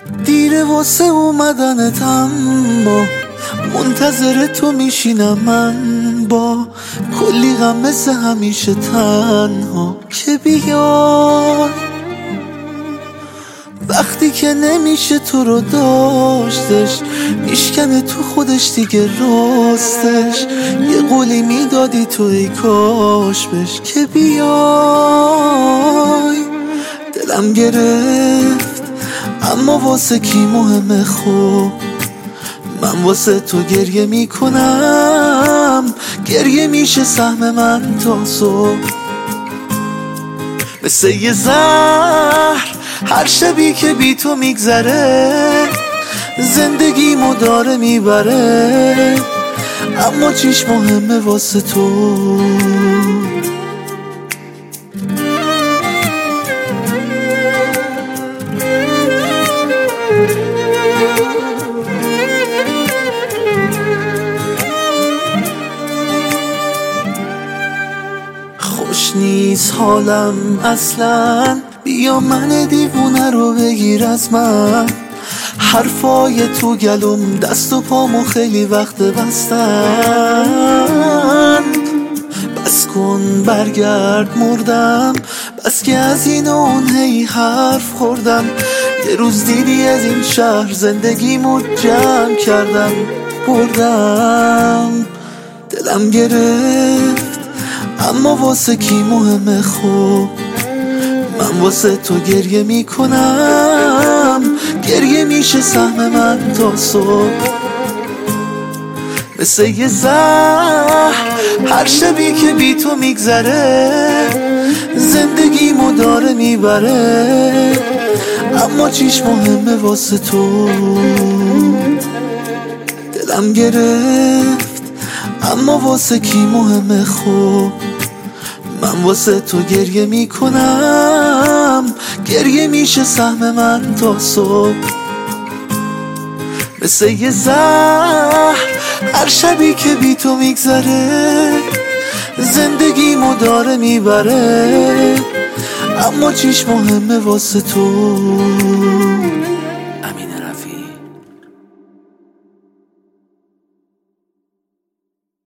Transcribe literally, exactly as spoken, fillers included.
دیره واسه اومدنت، اما منتظر تو میشینم من با کلی غم مثل همیشه تنها که بیای. وقتی که نمیشه تو رو داشتش، میشکنه تو خودش دیگه راستش. یه قولی میدادی تو ای کاش بش که بیای. دلم گرفت اما واسه کی مهمه؟ خوب من واسه تو گریه میکنم، گریه میشه سهم من تا صبح. مثل یه زهر هر شبی که بی تو میگذره، زندگیمو داره میبره. اما چیش مهمه واسه تو؟ خوش نیست حالم اصلا، بیا من دیوونه رو بگیر از من. حرفای تو گلوم دست و پامو خیلی وقت بستن. بس کن برگرد مردم، بس که از این و اون هی حرف خوردم. یه روز دیدی از این شهر زندگیمو جمع کردم بردم. دلم گرفت اما واسه کی مهمه؟ خوب من واسه تو گریه میکنم، گریه میشه سهم من تا صبح. مثل یه زهر هر شبی که بی تو میگذره، زندگیمو داره میبره. اما چیش مهمه واسه تو؟ دلم گرفت اما واسه کی مهمه؟ خوب من واسه تو گریه میکنم، گریه میشه سهم من تا صبح. مثل یه زهر هر شبی که بی تو میگذره، زندگیمو داره میبره. اما چیش مهمه واسه تو؟